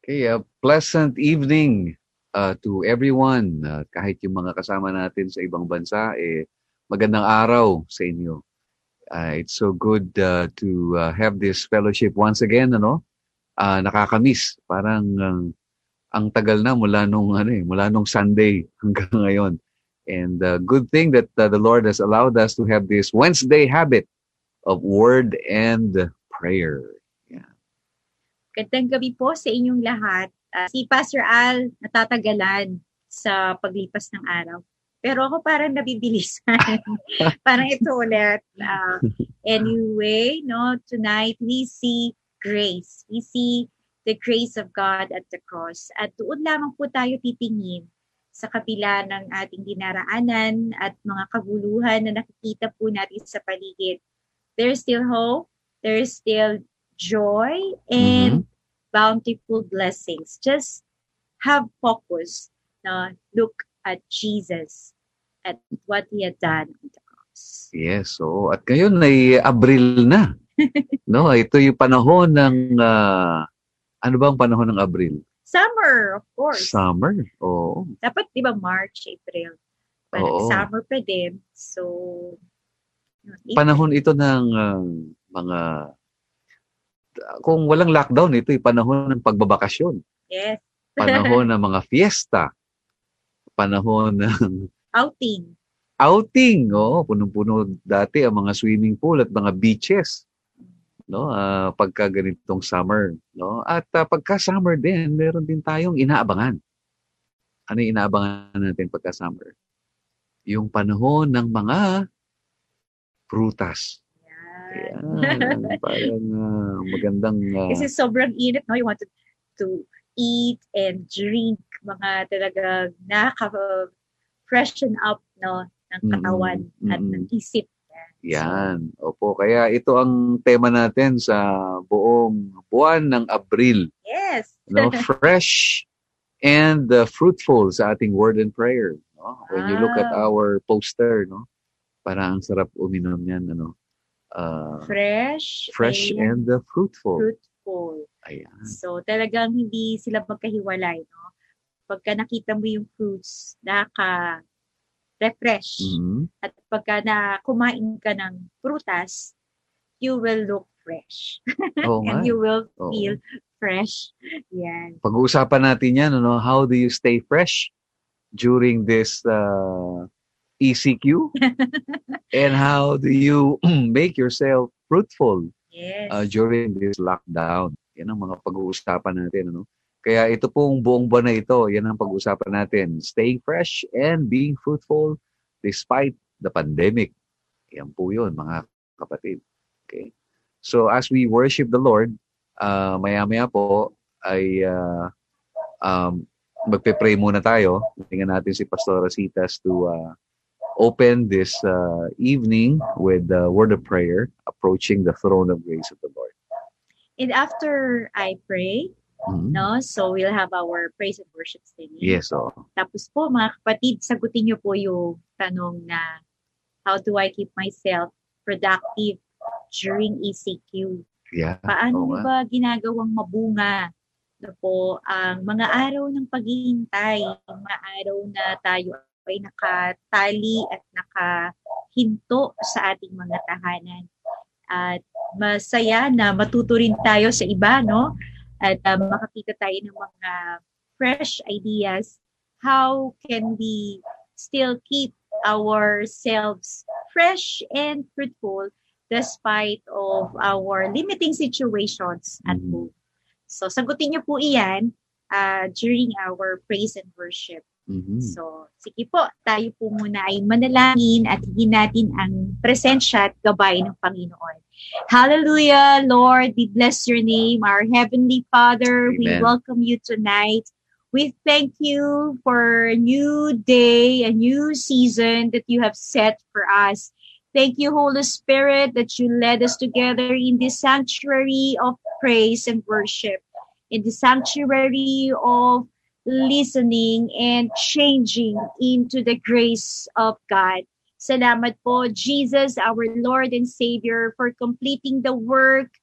Okay, pleasant evening to everyone. Kahit yung mga kasama natin sa ibang bansa, magandang araw sa inyo. It's so good to have this fellowship once again, ano? Nakakamiss. Parang ang tagal na mula nung Sunday hanggang ngayon. And good thing that the Lord has allowed us to have this Wednesday habit of word and prayer. Yeah. Gandang gabi po sa inyong lahat. Si Pastor Al natatagalan sa paglipas ng araw. Pero ako parang nabibilisan. Parang ito ulit. Anyway, tonight we see grace. We see the grace of God at the cross. At doon lamang po tayo titingin sa kabila ng ating dinaraanan at mga kaguluhan na nakikita po natin sa paligid. There's still hope. There's still joy and bountiful blessings. Just have focus. Look at Jesus at what He had done on the cross. Yes, so at ngayon ay Abril na. No, ito yung panahon ng ano bang panahon ng Abril? Summer, of course. Summer. Oo. Dapat 'di ba March, April. Parang summer pa din. So panahon ito ng mga kung walang lockdown, ito yung panahon ng pagbabakasyon. Yes. Panahon ng mga fiesta. Panahon ng outing. Punong-puno dati ang mga swimming pool at mga beaches. No, pagka ganitong summer, no? At pagka summer din, meron din tayong inaabangan. Ano yung inaabangan natin pagka summer? Yung panahon ng mga prutas. Yan, parang magandang... Kasi sobrang init, no? You want to eat and drink mga talagang nakaka-freshen up, no? Ng katawan at ng isip. Yan. Opo, kaya ito ang tema natin sa buong buwan ng Abril. Yes. No? Fresh and fruitful sa ating word and prayer. No? When you look at our poster, no? Parang ang sarap uminom yan, ano? Fresh and fruitful. Ayan. So talagang hindi sila magkahiwalay, no? Pagka nakita mo yung fruits, refresh. At pagka kumain ka ng prutas, you will look fresh. And you will feel fresh. Yan. Pag-uusapan natin yan, ano? How do you stay fresh during this ECQ? And how do you make yourself fruitful during this lockdown? Yan ang mga pag-uusapan natin. Ano? Kaya ito pong buong buwan na ito, yan ang pag-uusapan natin. Staying fresh and being fruitful despite the pandemic. Yan po yun, mga kapatid. Okay? So as we worship the Lord, maya-maya po ay magpe-pray muna tayo. Tingnan natin si Pastor Rositas to open this evening with the word of prayer, approaching the throne of grace of the Lord. And after I pray, so we'll have our praise and worship singing. Yes, Tapos po, mga kapatid, sagutin niyo po yung tanong na, how do I keep myself productive during ECQ? Yeah. Paano niyo ba ginagawang mabunga po ang mga araw ng paghihintay, mga araw na tayo ay nakatali at nakahinto sa ating mga tahanan. At masaya na matuto rin tayo sa iba, no? At makakita tayo ng mga fresh ideas. How can we still keep ourselves fresh and fruitful despite of our limiting situations at home? So, sagutin niyo po iyan during our praise and worship. So, sige po, tayo po muna ay manalangin at hingin natin ang presensya at gabay ng Panginoon. Hallelujah, Lord, we bless your name, our Heavenly Father. Amen. We welcome you tonight. We thank you for a new day, a new season that you have set for us. Thank you, Holy Spirit, that you led us together in this sanctuary of praise and worship, in the sanctuary of listening and changing into the grace of God. Salamat po, Jesus, our Lord and Savior, for completing the work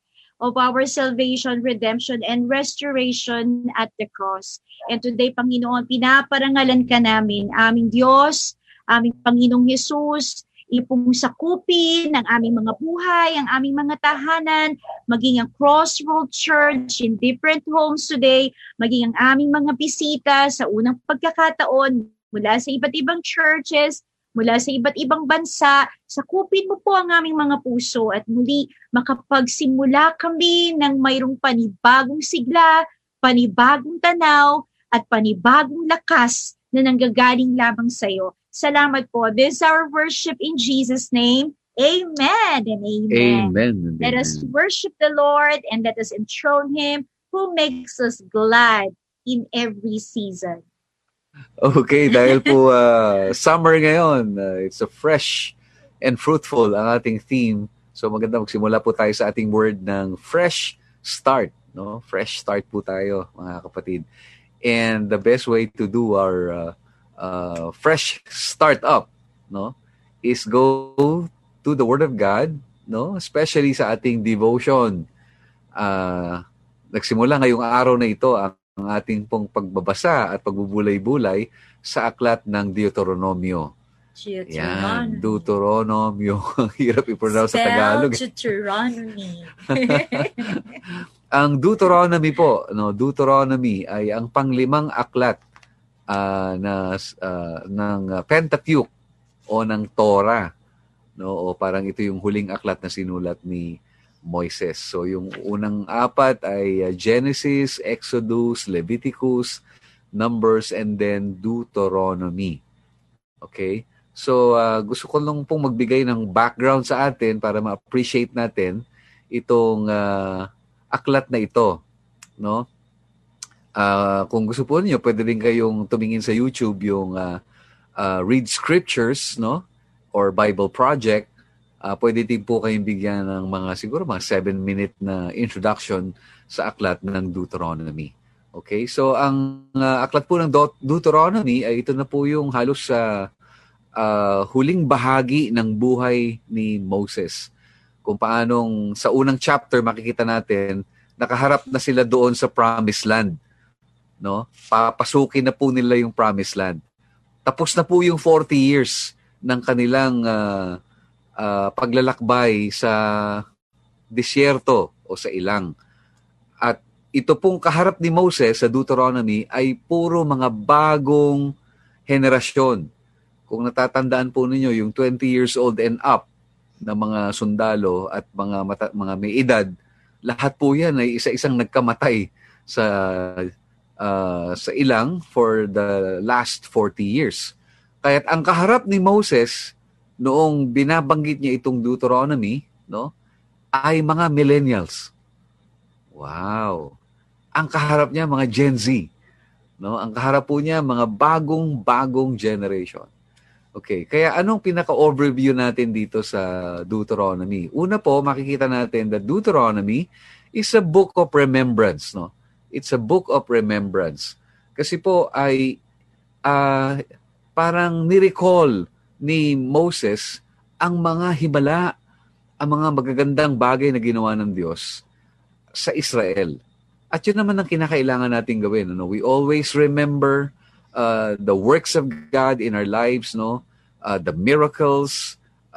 of our salvation, redemption, and restoration at the cross. And today, Panginoon, pinaparangalan ka namin, aming Diyos, aming Panginoong Jesus, ipong sakupin ng aming mga buhay, ang aming mga tahanan, maging ang Crossroad Church in different homes today, maging ang aming mga bisita sa unang pagkakataon mula sa iba't ibang churches, mula sa iba't ibang bansa. Sakupin mo po ang aming mga puso at muli makapagsimula kami ng mayroong panibagong sigla, panibagong tanaw, at panibagong lakas na nanggagaling lamang sa iyo. Salamat po. This is our worship in Jesus' name. Amen and amen. Amen. Let us worship the Lord and let us enthrone Him who makes us glad in every season. Okay, dahil po summer ngayon, it's a fresh and fruitful ang ating theme. So maganda magsimula po tayo sa ating word ng fresh start. No? Fresh start po tayo, mga kapatid. And the best way to do our fresh start up, no, is go to the Word of God, no, especially sa ating devotion. Nagsimula ngayong araw na ito ang ating pong pagbabasa at pagbubulay-bulay sa aklat ng Deuteronomio. Yan, Deuteronomio. Hirap i-pronounce sa Tagalog. Deuteronomy. Ang Deuteronomy po, no, Deuteronomy ay ang panglimang aklat ng Pentateuch o ng Torah, no, o parang ito yung huling aklat na sinulat ni Moises. So yung unang apat ay Genesis, Exodus, Leviticus, Numbers, and then Deuteronomy. Okay? So gusto ko lang pong magbigay ng background sa atin para ma-appreciate natin itong aklat na ito, no? Kung gusto po niyo, pwede rin kayong tumingin sa YouTube yung Read Scriptures, no? Or Bible Project. Pwede din po kayong bigyan ng siguro mga 7-minute na introduction sa aklat ng Deuteronomy. Okay? So, ang aklat po ng Deuteronomy ay ito na po yung halos sa huling bahagi ng buhay ni Moses. Kung paanong sa unang chapter makikita natin, nakaharap na sila doon sa Promised Land. No? Papasukin na po nila yung Promised Land. Tapos na po yung 40 years ng kanilang paglalakbay sa disyerto o sa ilang. At ito pong kaharap ni Moses sa Deuteronomy ay puro mga bagong henerasyon. Kung natatandaan po ninyo, yung 20 years old and up na mga sundalo at mga may edad, lahat po yan ay isa-isang nagkamatay sa ilang for the last 40 years. Kaya't ang kaharap ni Moses noong binabanggit niya itong Deuteronomy, no, ay mga millennials. Wow. Ang kaharap niya mga Gen Z, no? Ang kaharap po niya mga bagong generation. Okay, kaya anong pinaka-overview natin dito sa Deuteronomy? Una po, makikita natin that Deuteronomy is a book of remembrance, no? It's a book of remembrance. Kasi po ay parang ni-recall ni Moses ang mga himala, ang mga magagandang bagay na ginawa ng Diyos sa Israel. At yun naman ang kinakailangan natin gawin. No? We always remember the works of God in our lives, no? The miracles,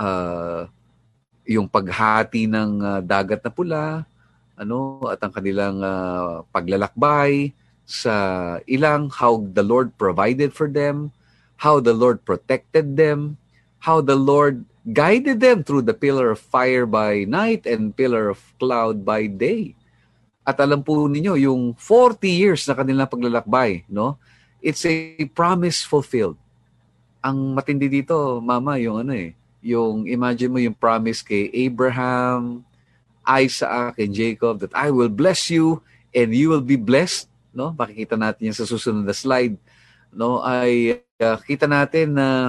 yung paghati ng dagat na pula, at ang kanilang paglalakbay sa ilang, how the Lord provided for them, how the Lord protected them, how the Lord guided them through the pillar of fire by night and pillar of cloud by day. At alam po ninyo, yung 40 years na kanilang paglalakbay, no? It's a promise fulfilled. Ang matindi dito, Mama, yung yung imagine mo yung promise kay Abraham, Isaac, and Jacob that I will bless you and you will be blessed, no? Makikita natin yan sa susunod na slide, no? Ay kita natin na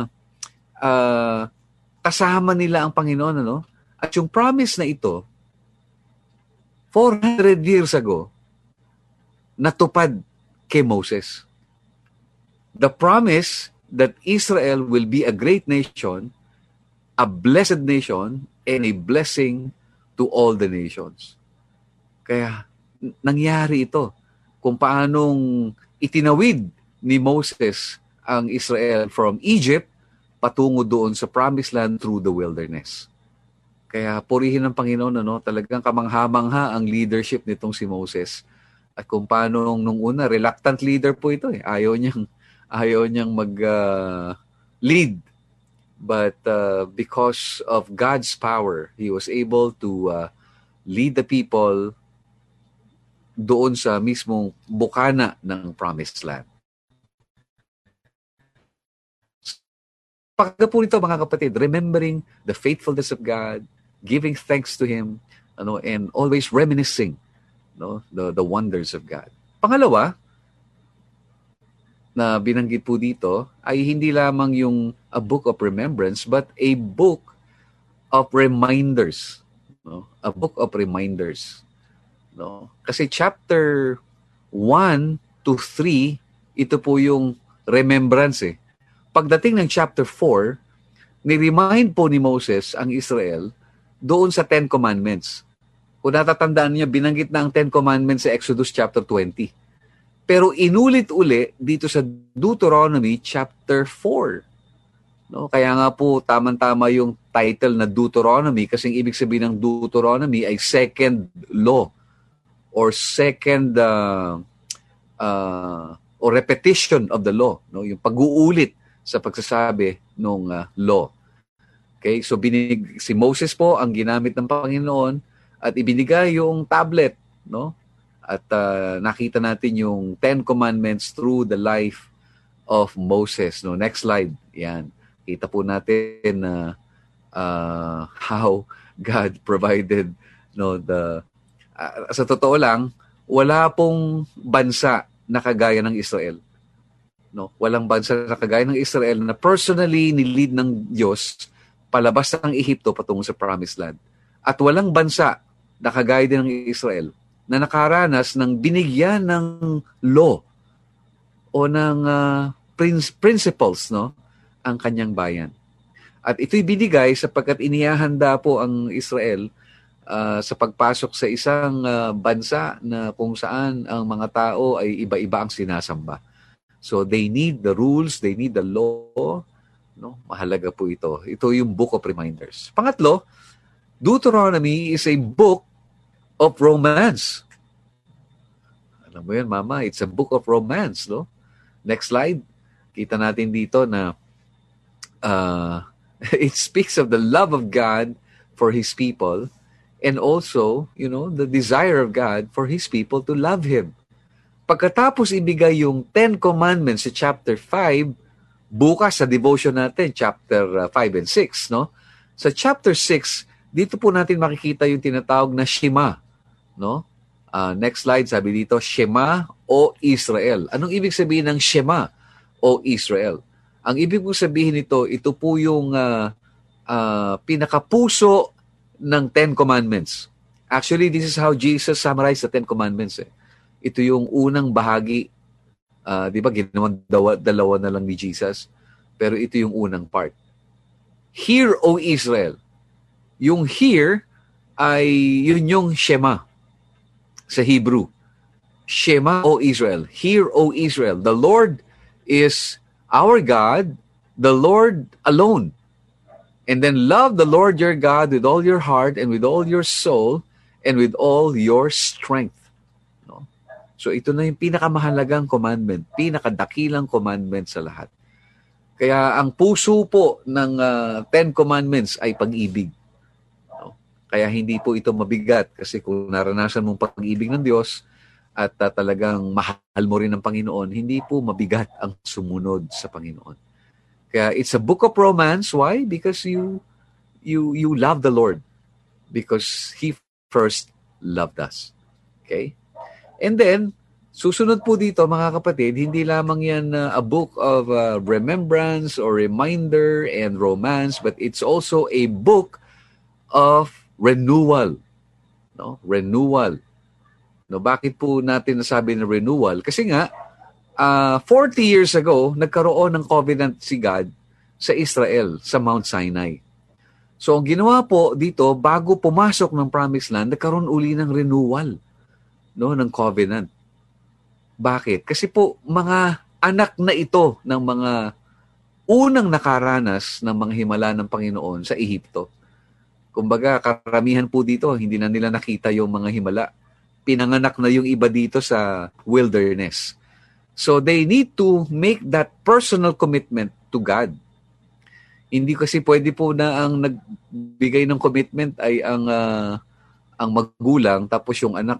kasama nila ang Panginoon, no? At yung promise na ito 400 years ago natupad kay Moses. The promise that Israel will be a great nation, a blessed nation, and a blessing to all the nations. Kaya nangyari ito kung paanong itinawid ni Moses ang Israel from Egypt patungo doon sa promised land through the wilderness. Kaya purihin ng Panginoon, talagang kamangha-mangha ang leadership nitong si Moses. At kung paano nung una, reluctant leader po ito. Ayaw niyang mag-lead. But because of God's power, he was able to lead the people doon sa mismong bukana ng promised land. Pagka po nito, mga kapatid, remembering the faithfulness of God, giving thanks to Him, and always reminiscing the wonders of God. Pangalawa, na binanggit po dito, ay hindi lamang yung a book of remembrance, but a book of reminders. A book of reminders. Kasi chapter 1 to 3, ito po yung remembrance Pagdating ng chapter 4, ni-remind po ni Moses ang Israel doon sa 10 Commandments. Kung natatandaan niya, binanggit na ang 10 Commandments sa Exodus chapter 20. Pero inulit-uli dito sa Deuteronomy chapter 4. Kaya nga po, tamang-tama yung title na Deuteronomy kasi ang ibig sabihin ng Deuteronomy ay second law or second or repetition of the law. Yung pag-uulit sa pagsasabi ng law. Okay, so si Moses po ang ginamit ng Panginoon at ibinigay yung tablet, At nakita natin yung 10 Commandments through the life of Moses. Next slide. Yan. Kita po natin how God provided sa totoo lang, wala pong bansa na kagaya ng Israel. Walang bansa na kagaya ng Israel na personally nilid ng Diyos palabas ng Ehipto patungo sa Promised Land. At walang bansa na kagaya din ng Israel na nakaranas ng binigyan ng law o ng principles ang kanyang bayan. At ito'y binigay sapagkat inihahanda po ang Israel sa pagpasok sa isang bansa na kung saan ang mga tao ay iba-iba ang sinasamba. So they need the rules, they need the law. Mahalaga po ito. Ito yung book of reminders. Pangatlo, Deuteronomy is a book of romance. Alam mo yan, Mama, it's a book of romance. Next slide. Kita natin dito na it speaks of the love of God for His people and also, the desire of God for His people to love Him. Pagkatapos ibigay yung 10 Commandments sa chapter 5, bukas sa devotion natin, chapter 5 and 6, Sa chapter 6, dito po natin makikita yung tinatawag na Shema, next slide, sabi dito, Shema o Israel. Anong ibig sabihin ng Shema o Israel? Ang ibig po sabihin nito, ito po yung pinakapuso ng 10 Commandments. Actually, this is how Jesus summarized the 10 Commandments. Ito yung unang bahagi. Di ba, ginawang dalawa na lang ni Jesus. Pero ito yung unang part. Hear, O Israel. Yung hear ay yun yung Shema sa Hebrew. Shema, O Israel. Hear, O Israel. The Lord is our God, the Lord alone. And then love the Lord your God with all your heart and with all your soul and with all your strength. So ito na yung pinakamahalagang commandment, pinakadakilang commandment sa lahat. Kaya ang puso po ng 10 Commandments ay pag-ibig. Kaya hindi po ito mabigat kasi kung naranasan mong pag-ibig ng Diyos at talagang mahal mo rin ng Panginoon, hindi po mabigat ang sumunod sa Panginoon. Kaya it's a book of romance. Why? Because you love the Lord. Because He first loved us. Okay? And then, susunod po dito mga kapatid, hindi lamang yan a book of remembrance or reminder and romance, but it's also a book of renewal. Renewal. Bakit po natin nasabi na renewal? Kasi nga, 40 years ago, nagkaroon ng covenant si God sa Israel, sa Mount Sinai. So, ang ginawa po dito, bago pumasok ng Promised Land, nagkaroon uli ng renewal. no, ng covenant. Bakit? Kasi po, mga anak na ito ng mga unang nakaranas ng mga himala ng Panginoon sa Ehipto. Kumbaga, karamihan po dito, hindi na nila nakita yung mga himala. Pinanganak na yung iba dito sa wilderness. So they need to make that personal commitment to God. Hindi kasi pwede po na ang nagbigay ng commitment ay ang magulang, tapos yung anak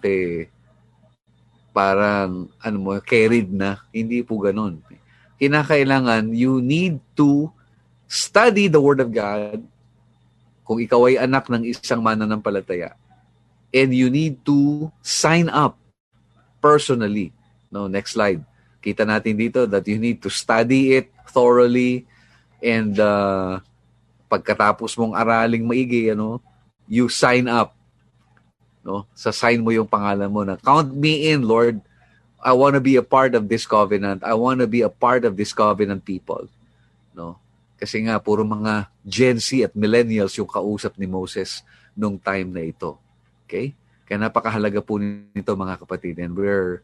parang carried na. Hindi po ganun. Kinakailangan, you need to study the Word of God kung ikaw ay anak ng isang mananampalataya. And you need to sign up personally. No, next slide. Kita natin dito that you need to study it thoroughly, and pagkatapos mong araling maigi, you sign up. No? Sa-sign mo yung pangalan mo na, count me in, Lord. I want to be a part of this covenant. I want to be a part of this covenant people. No? Kasi nga, puro mga Gen Z at millennials yung kausap ni Moses nung time na ito. Okay? Kaya napakahalaga po nito, mga kapatid. And we're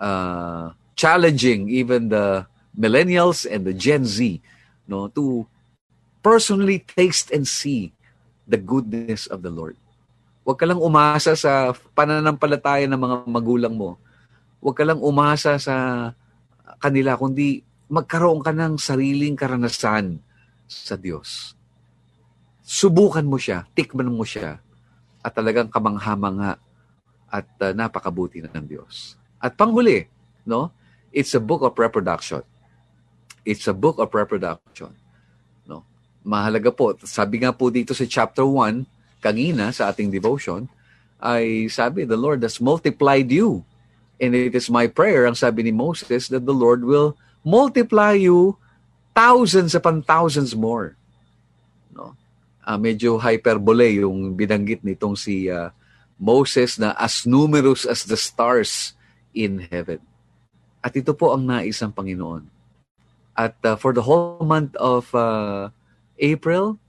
challenging even the millennials and the Gen Z, no, to personally taste and see the goodness of the Lord. Huwag ka lang umasa sa pananampalataya ng mga magulang mo. Huwag ka lang umasa sa kanila, kundi magkaroon ka ng sariling karanasan sa Diyos. Subukan mo siya, tikman mo siya, at talagang kamangha-mangha at napakabuti ng Diyos. At panghuli, no? It's a book of reproduction. It's a book of reproduction. No? Mahalaga po. Sabi nga po dito sa chapter 1, kanina sa ating devotion, ay sabi, the Lord has multiplied you. And it is my prayer, ang sabi ni Moses, that the Lord will multiply you thousands upon thousands more. No? Medyo hyperbole yung binanggit nitong si Moses na as numerous as the stars in heaven. At ito po ang nais ng Panginoon. At for the whole month of April,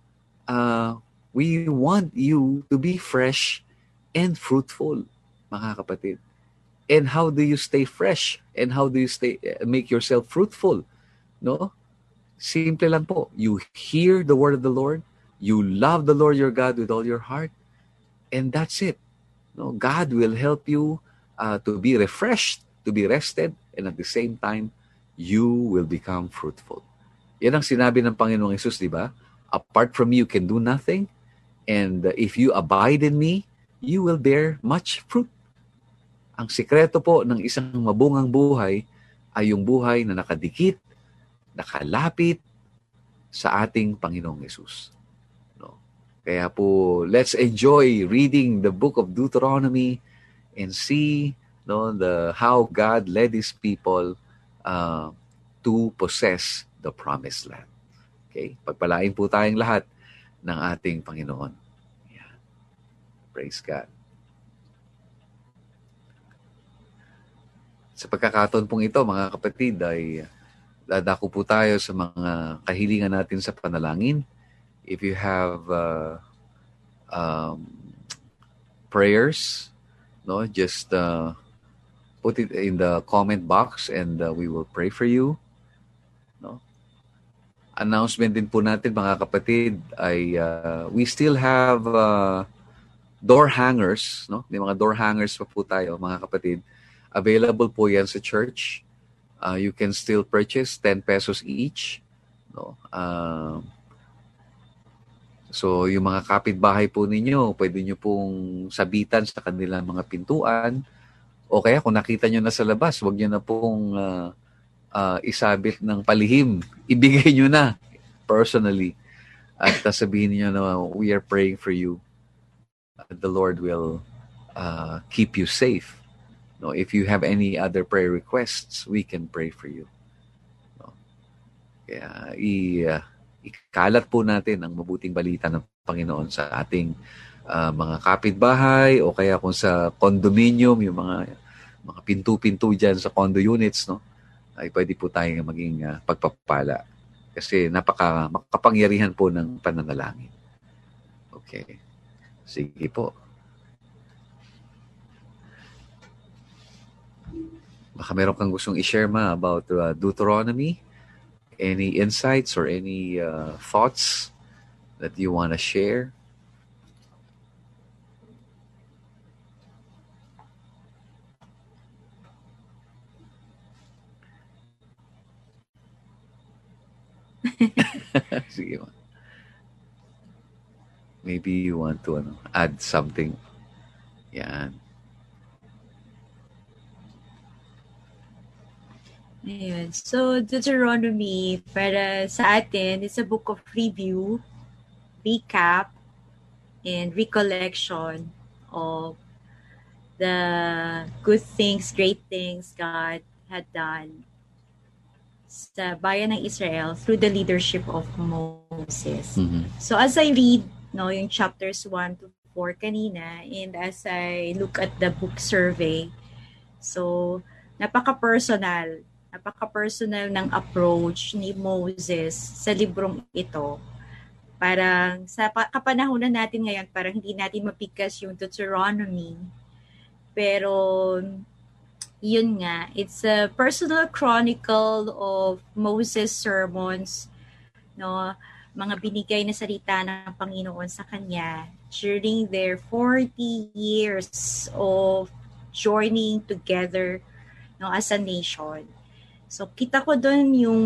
we want you to be fresh and fruitful, mga kapatid. And how do you stay fresh? And how do you make yourself fruitful? No? Simple lang po. You hear the word of the Lord. You love the Lord your God with all your heart. And that's it. No? God will help you to be refreshed, to be rested, and at the same time, you will become fruitful. Yan ang sinabi ng Panginoong Hesus, di ba? Apart from me, you can do nothing. And if you abide in me, you will bear much fruit. Ang sikreto po ng isang mabungang buhay ay yung buhay na nakadikit, nakalapit sa ating Panginoong Hesus. No? Kaya po, let's enjoy reading the book of Deuteronomy and see how God led His people to possess the promised land. Okay? Pagpalain po tayong lahat ng ating Panginoon. Yeah. Praise God. Sa pagkakataon pong ito, mga kapatid, ay dadako po tayo sa mga kahilingan natin sa panalangin. If you have prayers, just put it in the comment box and we will pray for you. No? Announcement din po natin, mga kapatid, ay we still have door hangers. No? May mga door hangers pa po tayo, mga kapatid. Available po yan sa church. You can still purchase 10 pesos each. No? So, yung mga kapitbahay po ninyo, pwede nyo pong sabitan sa kanilang mga pintuan. O kaya kung nakita nyo na sa labas, huwag nyo na pong isabit ng palihim. Ibigay nyo na personally. At sabihin nyo na we are praying for you. The Lord will keep you safe. No, if you have any other prayer requests, we can pray for you. No? Kaya ikalat po natin ang mabuting balita ng Panginoon sa ating mga kapitbahay o kaya kung sa condominium, yung mga pinto-pinto dyan sa condo units, no, ay pwede po tayong maging pagpapala. Kasi makapangyarihan po ng pananalangin. Okay. Sige po. Baka meron kang gustong i-share about Deuteronomy? Any insights or any thoughts that you want to share? Sige, ma. Maybe you want to add something. Yan. Ayun. So, Deuteronomy, para sa atin, it's a book of review, recap, and recollection of the good things, great things God had done sa bayan ng Israel through the leadership of Moses. Mhm. So, as I read yung chapters 1 to 4 kanina, and as I look at the book survey, so, napaka-personal ng approach ni Moses sa librong ito. Parang sa kapanahunan natin ngayon, parang hindi natin mapigkas yung Deuteronomy. Pero yun nga, it's a personal chronicle of Moses' sermons, no? Mga binigay na salita ng Panginoon sa kanya during their 40 years of journeying together, no, as a nation. So, kita ko doon yung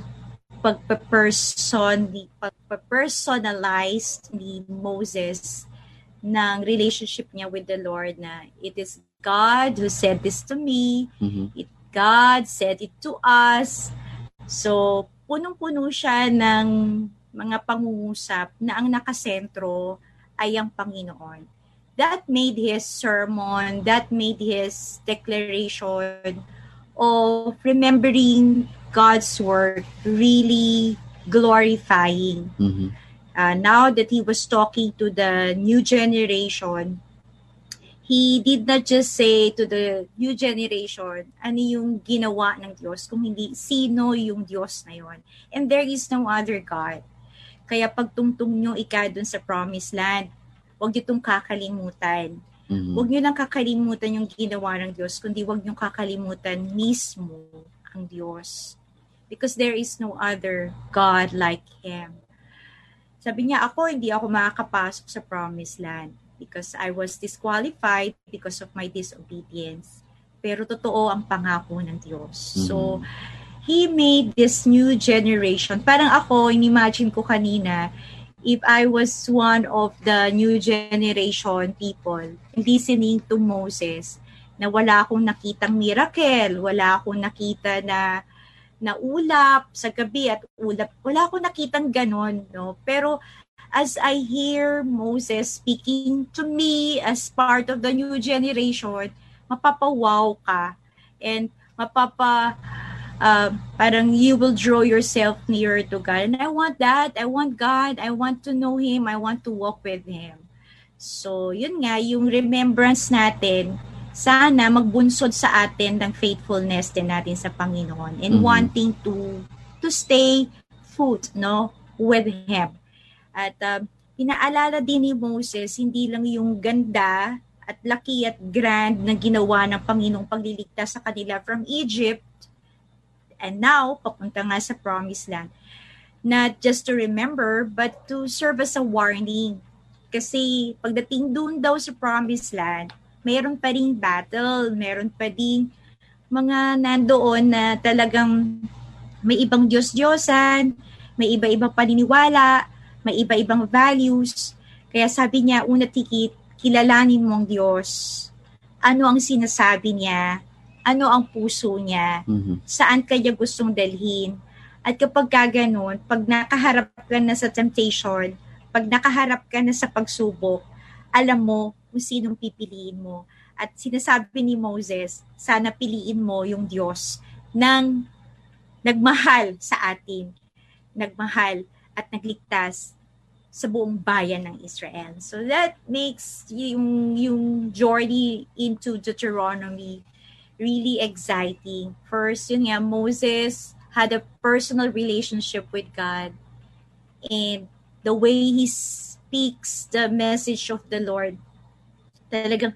pagpa-personalize ni Moses ng relationship niya with the Lord, na it is God who said this to me. Mhm. God said it to us. So, punong-puno siya ng mga pangungusap na ang nakasentro ay ang Panginoon. That made his sermon, that made his declaration of remembering God's word really glorifying. Mhm. Now that he was talking to the new generation, he did not just say to the new generation ano yung ginawa ng Diyos, kung hindi sino yung Diyos na yon. And there is no other God. Kaya pagtungtong nyo dun sa promised land, huwag nyo itong kakalimutan. Mhm. Huwag nyo lang kakalimutan yung ginawa ng Diyos, kundi huwag nyo kakalimutan mismo ang Diyos. Because there is no other God like Him. Sabi niya, hindi ako makakapasok sa promised land because I was disqualified because of my disobedience. Pero totoo ang pangako ng Diyos. Mhm. So, He made this new generation. Parang ako, inimagine ko kanina, if I was one of the new generation people listening to Moses, na wala akong nakitang miracle, wala akong nakita na ulap sa gabi at ulap. Wala akong nakitang ganon, no? Pero as I hear Moses speaking to me as part of the new generation, mapapawaw ka and parang you will draw yourself nearer to God. And I want that. I want God. I want to know Him. I want to walk with Him. So, yun nga, yung remembrance natin, sana magbunsod sa atin ng faithfulness din natin sa Panginoon and wanting to stay put, no, with Him. At pinaalala din ni Moses, hindi lang yung ganda at laki at grand na ginawa ng Panginoong pagliligtas sa kanila from Egypt, and now, papunta nga sa promised land. Not just to remember, but to serve as a warning. Kasi pagdating doon daw sa promised land, mayroon pa ring battle, mayroon pa ding mga nandoon na talagang may ibang Diyos-Diyosan, may iba-ibang paniniwala, may iba-ibang values. Kaya sabi niya, una tikit, kilalanin mo ang Diyos. Ano ang sinasabi niya? Ano ang puso niya? Saan kanya gustong dalhin? At kapag gano'n, pag nakaharap ka na sa temptation, pag nakaharap ka na sa pagsubok, alam mo kung sinong pipiliin mo. At sinasabi ni Moses, sana piliin mo yung Diyos ng nagmahal sa atin, nagmahal at nagligtas sa buong bayan ng Israel. So that makes yung journey into Deuteronomy really exciting. First, yun nga, Moses had a personal relationship with God, and the way he speaks the message of the Lord Talagang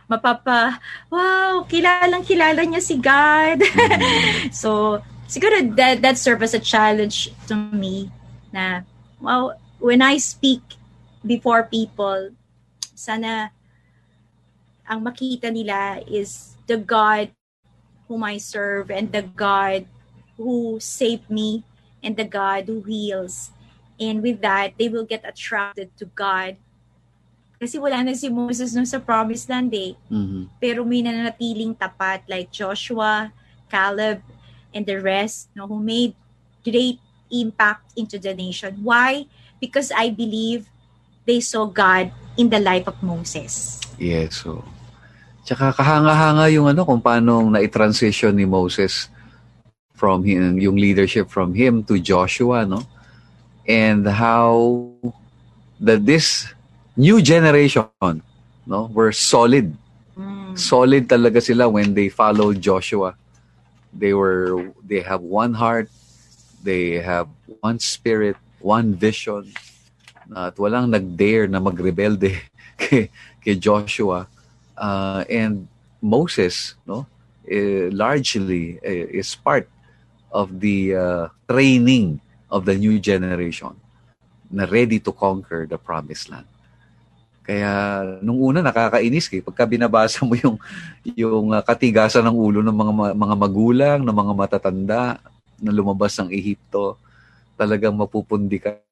wow, kilala niya si God. So, siguro that served as a challenge to me na, wow, when I speak before people, sana ang makita nila is the God whom I serve and the God who saved me and the God who heals. And with that, they will get attracted to God. Kasi wala na si Moses nung sa promised land eh. Pero may nanatiling tapat like Joshua, Caleb, and the rest, no, who made great impact into the nation. Why? Because I believe they saw God in the life of Moses. Yes, so. Tsaka kahanga-hanga yung kung paano na-transition ni Moses from him, yung leadership from him to Joshua, no? And how this new generation, no, were solid. Solid talaga sila when they followed Joshua. They have one heart, they have one spirit, one vision. At walang nag-dare na magrebelde kay Joshua. And Moses, no, largely is part of the training of the new generation na ready to conquer the promised land. Kaya nung una nakakainis pagka binabasa mo yung katigasan ng ulo ng mga magulang, ng mga matatanda na lumabas ng Ehipto, talagang mapupundi ka.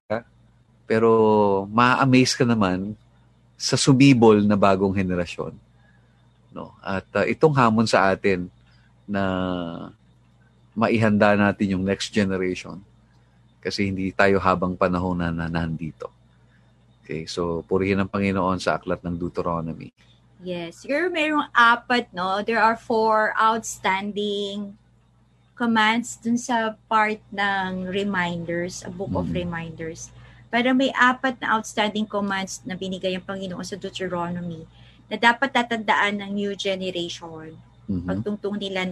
Pero ma-amaze ka naman sa sumibol na bagong henerasyon. No? At itong hamon sa atin na maihanda natin yung next generation kasi hindi tayo habang panahon na nandito. Okay, so purihin ang Panginoon sa aklat ng Deuteronomy. Yes, siguro mayroong 4, no? There are 4 outstanding commands dun sa part ng reminders, a book of reminders. Pero may 4 na outstanding commands na binigay ang Panginoon sa Deuteronomy na dapat tatandaan ng new generation. Pagtungtong nila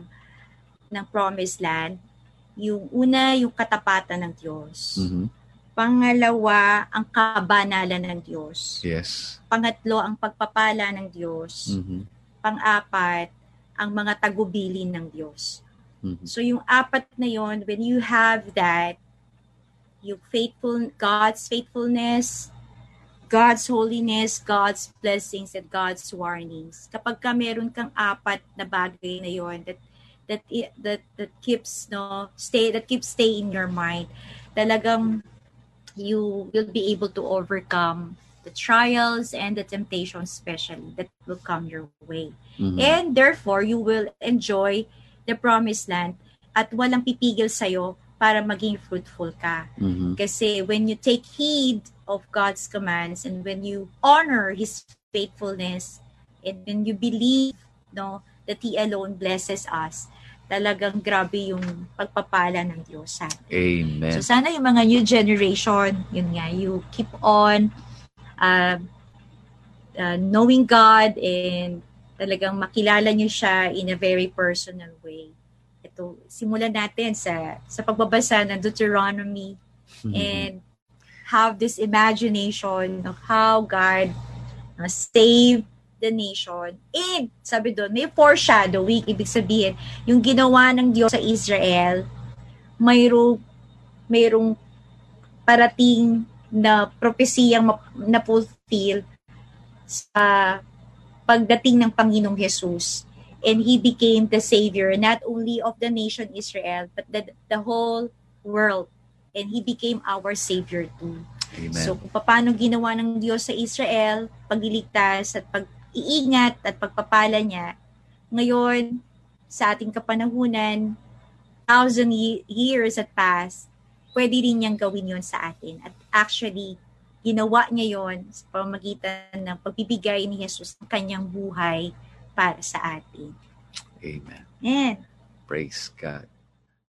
ng promised land. Yung una, yung katapatan ng Diyos. Pangalawa, ang kabanalan ng Diyos. Yes. Pangatlo, ang pagpapala ng Diyos. Pang-apat, ang mga tagubilin ng Diyos. So yung 4 na yon, when you have that, yung God's faithfulness, God's holiness, God's blessings, and God's warnings. Kapag ka meron kang 4 na bagay na yon that keeps stay in your mind, talagang you will be able to overcome the trials and the temptations especially that will come your way. And therefore, you will enjoy the promised land at walang pipigil sa'yo para maging fruitful ka. Kasi when you take heed of God's commands and when you honor His faithfulness and when you believe, no, that He alone blesses us, talagang grabe yung pagpapala ng Diyos sa atin. Amen. So sana yung mga new generation, yun nga, you keep on knowing God and talagang makilala niyo siya in a very personal way. Ito, simulan natin sa pagbabasa ng Deuteronomy and have this imagination of how God saved the nation. And sabi doon, may foreshadowing, ibig sabihin, yung ginawa ng Diyos sa Israel, mayroong parating na propesiyang na-fulfill sa pagdating ng Panginoong Jesus. And He became the Savior, not only of the nation Israel, but the whole world. And He became our Savior too. Amen. So, kung paano ginawa ng Diyos sa Israel, pagliligtas at pag-iingat at pagpapala niya, ngayon, sa ating kapanahunan, 1,000 years at past, pwede rin niyang gawin yon sa atin. At actually, ginawa niya yon sa pamamagitan ng pagbibigay ni Jesus ng kanyang buhay para sa atin. Amen. Amen. Praise God.